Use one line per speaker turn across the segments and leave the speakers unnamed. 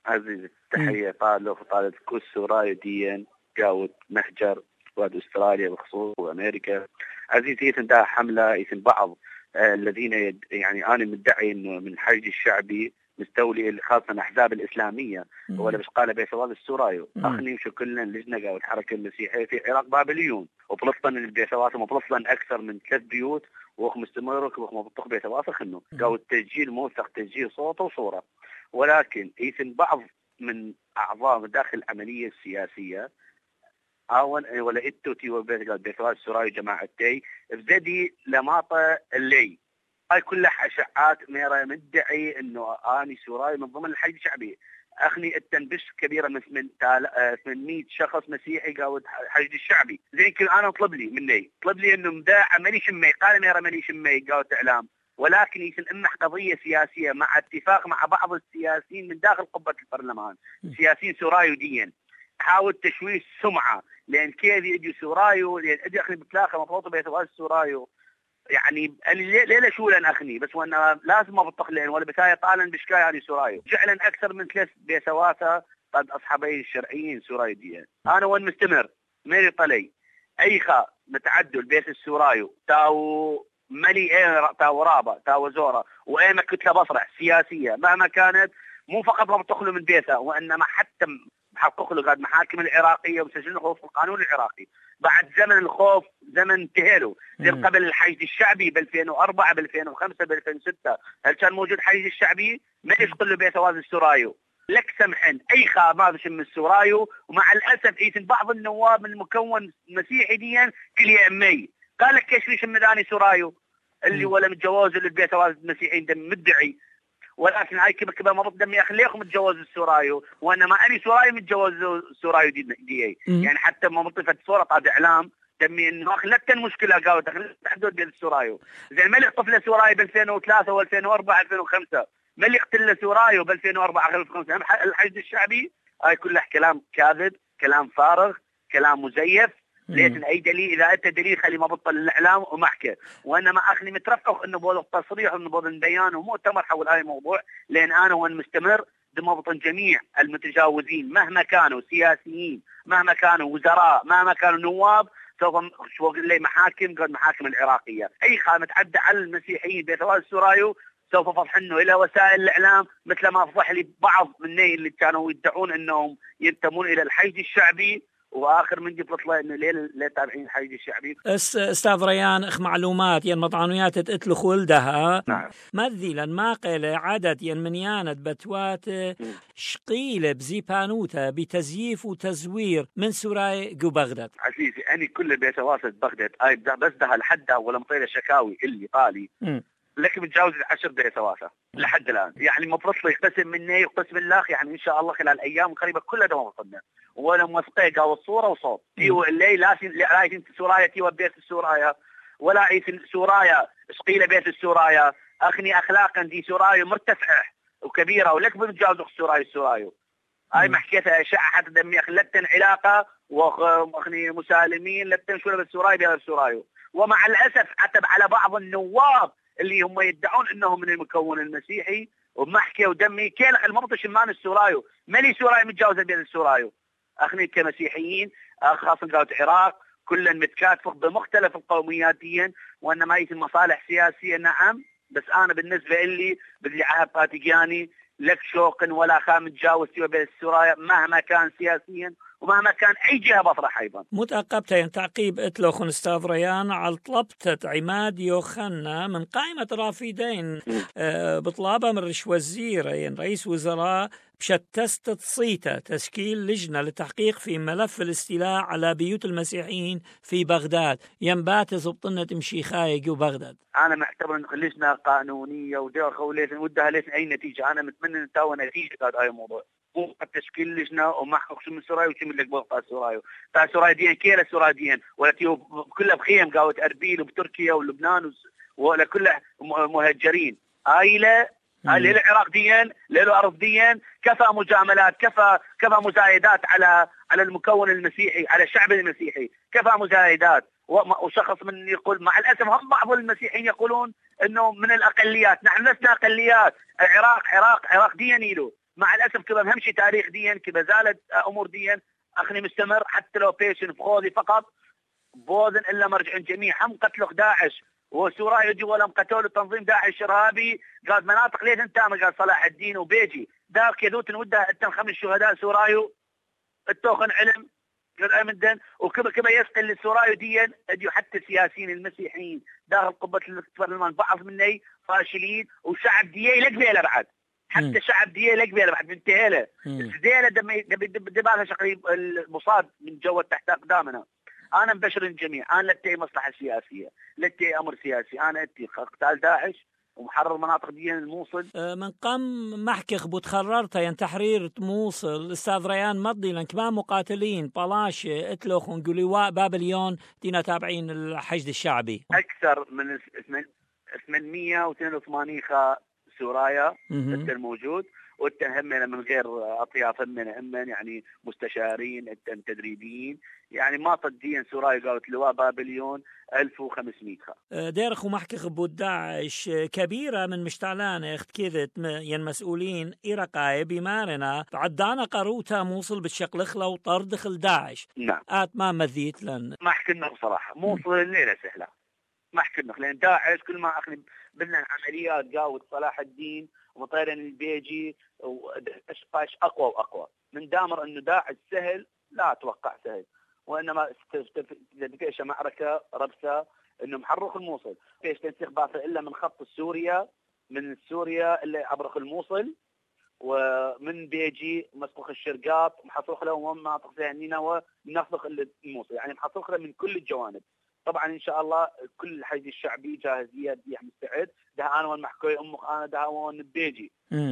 عزيزي تحية طالة وطالة كل سوراي ديا قاوت مهجر واد أستراليا بخصوص وأمريكا. عزيزي يتم ده حملة يتم بعض الذين يعني أنا مدعي إنه من الحشد الشعبي مستولي خاصة أحزاب الإسلامية ولا بس قال بيسواد السورايو أخني وشو كلنا لجنة قاوت الحركة المسيحية في العراق بابليون وبلطن البيسواتهم وبلطن أكثر من 3 بيوت وهم مستمرك وهم بطق بيسوات خنو قاوت تسجيل موثق تسجيل صوت وصورة. ولكن يتم بعض من أعضاء داخل العملية السياسية ولا إتوتي وبيثوات السوراي جماعتي بزدي لماطة اللي هاي كلها إشاعات ميرا مدعي إنه أني سوراي من ضمن الحشد الشعبي. أخني التنبش كبيرة من 800 شخص مسيحي قاود الحشد الشعبي زين كل أنا طلب لي إنه مداع عملي شمي قال ميرا ملي شمي قاود إعلام. ولكن يتم قضية سياسية مع اتفاق مع بعض السياسيين من داخل قبة البرلمان سياسيين سورايوديين حاول تشويه السمعة لأن كيف يجي سورايو لأن أجي أخني بتلاقى مفروض بيتواجد سورايو يعني ليلة شو لن أخني بس وأنا لازم أبطخ لين ولا بتاعي طالا بشكاية يعني سورايو فعلا أكثر من 3 بيسواتها قد أصحابي الشرعيين سورايوديين. أنا وين مستمر ميري طلي أيخا متعدل بيت السورايو تاو ملي تاو رابا تاو زورا وأيما كتلة بصرح سياسية مهما كانت مو فقط ما بتخلوا من بيتها وإنما حتى بحقق له قاعد محاكم العراقية وسجن خوف القانون العراقي بعد زمن الخوف زمن انتهى زي قبل الحشد الشعبي ب 2004 ب 2005 ب 2006 هل كان موجود حشد الشعبي ما يشغل له بيتواز السورايو لك سمحن اي ما بش من السورايو. ومع الاسف ايتن بعض النواب من المكون مسيحي ديا كل يمي قال لك كيش ليش مداني سورايو اللي ولا متجوز اللي بيتواز المسيحيين دم مدعي. ولكن هاي كبا مرض دمي اخليكم متجوز السورايو وانما اني سورايو متجوز السورايو دي يعني حتى ما مطفت صوره طاد اعلام دمي انه اخلت المشكله قاوت اخلت حدود بين السورايو زين ملي طفله سورايو ب 2003 و2004 2005 ملي قتل سورايو ب 2004 2005 الحشد الشعبي هاي كلها كلام كاذب كلام فارغ كلام مزيف. ليش اي دليل اذا انت دليل خلي ما بطل الاعلام ومحكي وانما اخني مترفق انه بول التصريح وانه بول البيان ومؤتمر حول هاي الموضوع لان انا وين مستمر بمضبط جميع المتجاوزين مهما كانوا سياسيين مهما كانوا وزراء مهما كانوا نواب سوف شو لي محاكم قد محاكم العراقيه اي خامه تعدى على المسيحيين بيتواز السورايو سوف فضحنه الى وسائل الاعلام مثل ما فضح لي بعض من اللي كانوا يدعون انهم ينتمون الى الحشد الشعبي واخر من جبت له انه ليه تابعين الحشد الشعبي.
استاذ ريان اخ معلومات ين مطعنويات تتلخ ولدها
نعم
مثلا ما قيل عدد ين منيانت بتوات شقيله بزيبانوتا بتزييف وتزوير من سوراي جو بغداد.
عزيزي اني كل بيت واسط بغداد اي بس ده لحد ولا مطيله شكاوي اللي قالي لك متجاوز 10 بيتواسة لحد الآن يعني المفروض يقتسم مني وقسم الله يعني إن شاء الله خلال أيام قريبة كلها دوام وصلنا ولا موثقة قاوة الصورة وصوت تيو اللي لا يتم سورايا تيو بيت السورايا ولا يتم سورايا شقيلة بيت السورايا أخني أخلاقا دي سورايا مرتفعة وكبيرة ولك بمتجاوز السورايا هاي محكيتها إشاعة حتى دمي خلتن علاقة وأخني مسالمين لتن شو بالسورايا بيت السورايا. ومع الأسف عتب على بعض النواب اللي هم يدعون انهم من المكون المسيحي ومحكي ودمي كيلخ المبطش مان السورايو مالي سورايو متجاوزه بين السورايو اخني كمسيحيين خاصه قاوة العراق كلنا متكاتف بمختلف القوميات ديا وانما يتم مصالح سياسيه نعم بس انا بالنسبه لي بدي عهد طاتقياني لك شوق ولا خام متجاوز سوى بين السورايا مهما كان سياسيا ومهما كان أي جهة بطرح أيضا.
متعقبتين تعقيب إتلوخن أستاذ ريان على طلبتة عماد يوخنا من قائمة رافدين بطلابة من رش وزيرين رئيس وزراء بشتست تصيته تشكيل لجنة للتحقيق في ملف الاستيلاء على بيوت المسيحيين في بغداد ينبات زبطنة مشيخاية جو بغداد.
أنا معتبر أن لجنة قانونية وداخل ودها ليس أي نتيجة أنا متمنى أن تاوى نتيجة هذا الموضوع. تشكيل لجنة ومحقق شو من سورايو وشو من لك بقى سورايو تا سورايو دين كيلا سورايو دين ولا تيو كلها بخيم قاوة أربيل وبتركيا ولبنان ولا كلها مهجرين آيلة للعراق دين للأرض دين كفى مجاملات كفى مزايدات على المكون المسيحي على الشعب المسيحي كفى مزايدات وشخص من يقول مع الأسف هم بعض المسيحيين يقولون إنه من الأقليات نحن لسنا أقليات العراق عراق دين يلو مع الاسف كذا همشي تاريخ ديا كذا زالت امور ديا اخني مستمر حتى لو بيشن بخوذي فقط بوذن الا مرجع جميع هم قتلوا داعش وسوريا يجي ولم قتلوا تنظيم داعش ارهابي قال مناطق ليه انت قال صلاح الدين وبيجي داك يذوت نودا التن 5 شهداء سورايو التوخن علم مدن وكبا كبا يسقل للسورايو ديا اجوا حتى السياسيين المسيحيين داخل قبه البرلمان بعض مني فاشلين وشعب ديا لقبيله بعد حتى شعب ديا لقبيله بعد منتهيله زينه دبالها شقريب المصاد من جو تحت اقدامنا. انا مبشر الجميع انا لتي مصلحه سياسيه لتي امر سياسي انا اتي قتال داعش ومحرر مناطق دي الموصل.
من قم محكخ بتخررت ين تحرير موصل استاذ ريان مضي لان كمان مقاتلين طلاشة اتلوخ ونقولوا بابليون دينا تابعين الحشد الشعبي
اكثر من 882 خا سورايا الموجود والتهمنا من غير اطياف همنا يعني مستشارين تدريبيين يعني ما تدين سوراي قالت لواء بابليون 1500 خا
ديرخ ومحكي خبود داعش كبيرة من مشتعلانة اخت كذت ين مسؤولين إيرقاي بمارنا عدانا قروتا موصل بالشقلخلة وطردخل داعش.
نعم
ما مذيت لن
ما حكينا بصراحة موصل الليلة سهلة ما حكينا لأن داعش كل ما أخذ بدنا عمليات قاوة صلاح الدين ومطيرين البيجي وإشقاش أقوى وأقوى من دامر إنه داعش سهل لا أتوقع سهل وإنما فيش معركة ربسة إنه محرخ الموصل فيش تنسيق باطل إلا من خط سوريا من سوريا اللي عبرخ الموصل ومن بيجي مسقخ الشرقاط محصوخ له ومناطق زي نينوى نفخ الموصل يعني محصوخ له من كل الجوانب. طبعا ان شاء الله كل الحشد الشعبي جاهزيه دي مستعد ده انا والمحكوي امك انا ده وان بيجي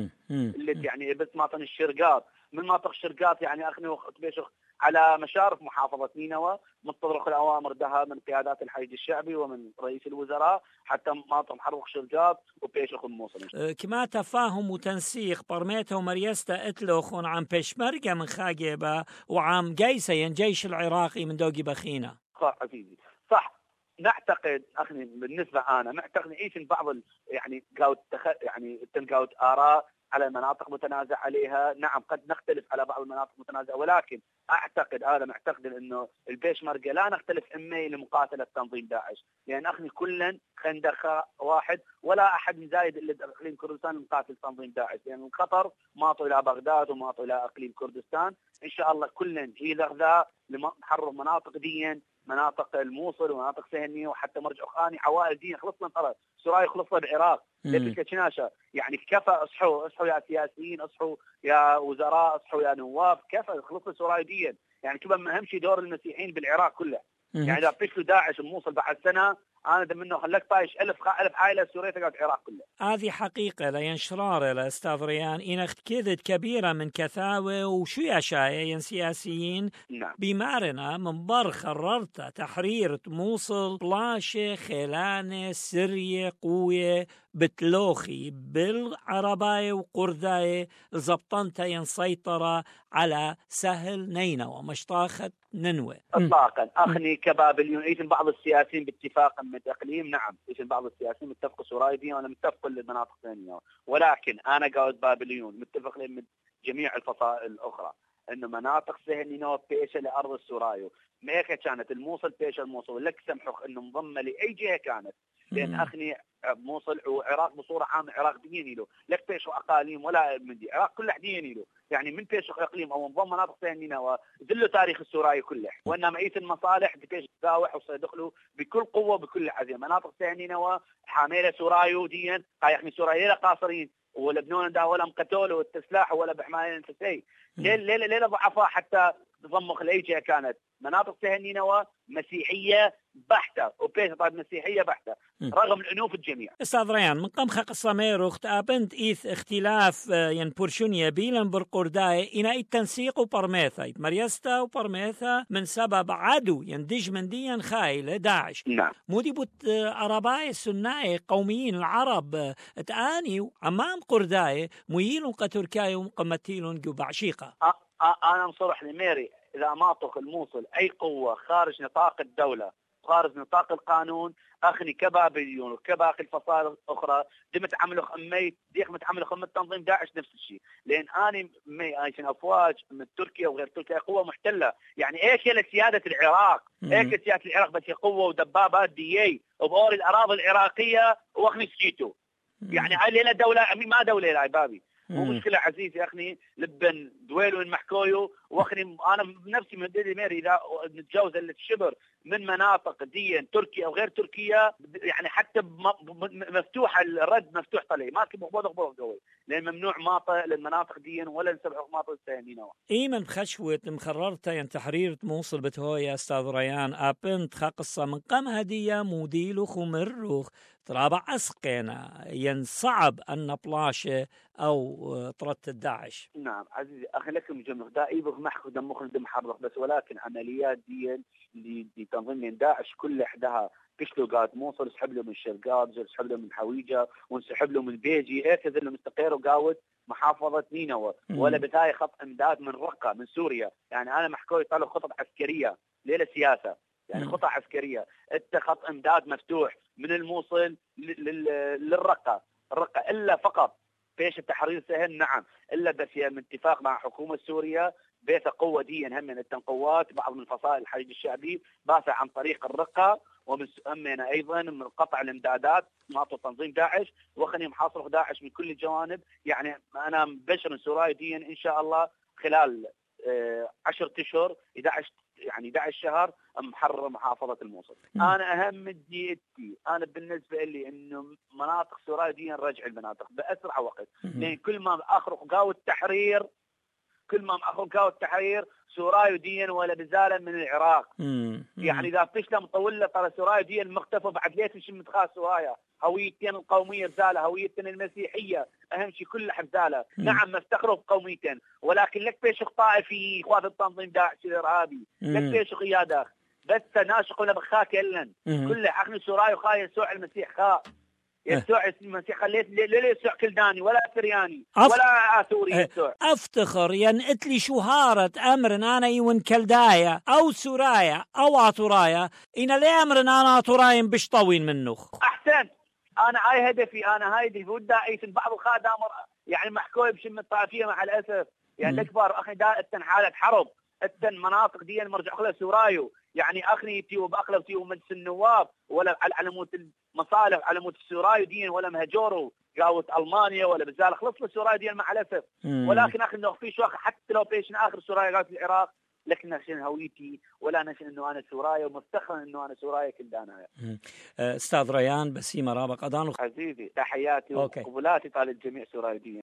اللي يعني بس ماطن الشرقاط من مناطق الشرقاط يعني اخني وقت بيشخ على مشارف محافظه نينوى متطرق الاوامر ده من قيادات الحشد الشعبي ومن رئيس الوزراء حتى ماطن محرق شرقاط وبيشخ الموصل.
كما تفاهم وتنسيق برميته ومريستا اتلوخون عن بيشمرقه من خاقيبه وعام جيسه جيش العراقي من دوقي بخينه.
عزيزي صح نعتقد اخني بالنسبه انا نعتقد ايش بعض يعني يعني تلقاوت اراء على مناطق متنازع عليها نعم قد نختلف على بعض المناطق المتنازع ولكن اعتقد انا معتقد انه البيشمركه لا نختلف امي لمقاتله تنظيم داعش لان اخني كلا خندق واحد ولا احد زايد الا اقليم كردستان مقاتل تنظيم داعش لان يعني الخطر ماطوا الى بغداد وماطوا الى اقليم كردستان ان شاء الله كلا هي ذا لمحرر مناطق ديا مناطق الموصل ومناطق سهنية وحتى مرجع خاني عوائل دين خلصنا خلاص سوراي خلصنا بالعراق لبس كشناشة يعني كفى اصحوا يا سياسيين اصحوا يا وزراء اصحوا يا نواب كفى خلصنا سوراي دين يعني كبا ما اهم شيء دور المسيحيين بالعراق كله يعني اذا بيشلوا داعش الموصل بعد سنه انا منه خلك بايش 1000 عائله سوريه تقعد العراق كله.
هذه حقيقه لا ينشرار لا استاذ ريان ان اخت كذت كبيره من كثاوه وشو يا شاي سياسيين
نعم.
بمارنا من بر قررت تحرير موصل بلاشه خلانه سريه قويه بتلوخي بالعرباية وقرداية زبطنتا ينسيطرة على سهل نينوى مشطاخة ننوى
اطلاقا اخني كبابليون ايش بعض السياسيين باتفاق من الاقليم نعم ايش بعض السياسيين متفقوا سورايدين وانا متفق للمناطق الثانيه ولكن انا قاعد بابليون متفق من جميع الفصائل الاخرى انه مناطق سهل نينوى بيشه لارض السورايو ما كانت الموصل بيشه الموصل لك سمحوا انه منضمه لاي جهه كانت لان اخني موصل وعراق بصوره عامه عراق ديني له لك بيشوا اقاليم ولا من دي عراق كله ديني له يعني من بيشوا اقليم او منظم مناطق ثانيه ودلوا تاريخ السوراي كله وانما ايت المصالح بكيش تزاوح وسيدخلوا بكل قوه بكل عزيمه مناطق ثانيه حامله سورايو ديا يعني سوراي لا قاصرين ولبنان ده ولا مقتول والتسلاح ولا بحمايه الانفسي ليله ضعفاء حتى ضمخ الايجا كانت مناطق سهنينوى مسيحيه بحته وبيت طيب مسيحيه بحته رغم الانوف الجميع.
استاذ ريان من قم خق الصمير اختابنت ايث اختلاف ين بورشونيا بيلن برقرداي انا التنسيق وبرميثا مريستا وبرميثا من سبب عدو يندج من ديا خايل داعش.
نعم.
مودي بوت عرباي السناي قوميين العرب تاني امام قرداي ميلون قتركاي وقمتيلون جوبعشيقه.
انا مصرح لميري اذا ما طخ الموصل اي قوه خارج نطاق الدوله خارج نطاق القانون أخني كبابليون وكباقي الفصائل الأخرى دمت عملوا خميت ديخ متعملوا خمة تنظيم داعش نفس الشيء، لأن أنا عايشين أفواج من تركيا وغير تركيا قوة محتلة. يعني إيش هي سيادة العراق؟ إيش سيادة العراق بس قوة ودبابات دي وبأول الأراضي العراقية وأخني سكيتو. يعني علينا دولة ما دولة يا بابي. مو مشكلة عزيزي أخني لبن دويلو من محكويو وأخني أنا بنفسي من ديري ميري إذا نتجاوز الشبر من مناطق دي تركيا أو غير تركيا، يعني حتى مفتوح الرد مفتوح طلي ما كي مقبوض قوي، لأن ممنوع ماطة للمناطق دي ولا نسبح ماطة السيامين.
من بخشوة مخررتا ين تحرير موصل بتهويا أستاذ ريان أبنت خاقصة من قام هدية موديلو خمروخ ترابع أسقينا ين صعب أن بلاشة أو طرت الداعش.
نعم عزيزي أخي لكم جمع دائبه محكو دمخ دم حرق، بس ولكن عمليات دي تنظيم داعش كل إحداها كشلو قاد موصل سحب له من شرقات سحب له من حويجة ونسحب له من بيجي هيك ذل مستقير وقاوت محافظة نينوى ولا بتاعي خط امداد من رقة من سوريا. يعني أنا محكوي طالوا خطط عسكرية ليلة سياسة، يعني خطة عسكرية انت خط امداد مفتوح من الموصل للرقة إلا فقط بيش التحرير سهل. نعم إلا بس من اتفاق مع حكومة سوريا بيت قوة دي هم من التنقوات بعض من فصائل الحشد الشعبي باسع عن طريق الرقة ومن أيضا من قطع الامدادات ماطو تنظيم داعش وخني محاصر داعش من كل الجوانب. يعني أنا مبشر سوراي دي إن شاء الله خلال 10 أشهر 11 شهر محرر محافظة الموصل. أنا أهم ديتي أنا بالنسبة لي إنه مناطق سوراي دي نرجع المناطق بأسرع وقت، لأن كل ما أخرق قاوة التحرير سوراي دين ولا بزالا من العراق. يعني إذا فشل مطول له ترى سوراي دين مختفى بعد ليش مش متخاص سورايا هويتين القومية بزالة هويتين المسيحية أهم شيء كل حبزالة. نعم مفتخروا بقوميتين ولكن لك بيش طائفي إخوات التنظيم داعش الإرهابي لك بيش قيادة بس ناشق ولا بخاك يلن كل عقل سوراي وخاي يسوع المسيح خاء يسوع المسيح خليت ليه يسوع كلداني ولا سرياني ولا آثوري يسوع.
أفتخر ينقت لي شهارة أمر أنا يون كلدايا أو سورايا أو عطورايا إن لي أمر أنا عطوراين بش طوين منه.
أحسن أنا هاي هدفي أنا هاي دي بودا عيسى بعض الخادم يعني محكوي بشم الطائفية مع الأسف. يعني الأكبر أخي دا التن حالة حرب التن مناطق دي مرجع خلا سورايو. يعني أخني تيو بأخلب تيو مجلس النواب ولا على موت المصالح على موت السورايو دين ولا مهجورو قاوت ألمانيا ولا بزال خلص السورايو دين مع الأسف. ولكن أخي إنه في شو حتى لو بيش آخر سورايو قاوت العراق لكن نشين هويتي ولا نشين إنه أنا سورايا ومفتخر إنه أنا سورايا كلدانا.
أستاذ ريان بسيمة رابق أدان
عزيزي تحياتي وقبلاتي طال الجميع سورايا دين.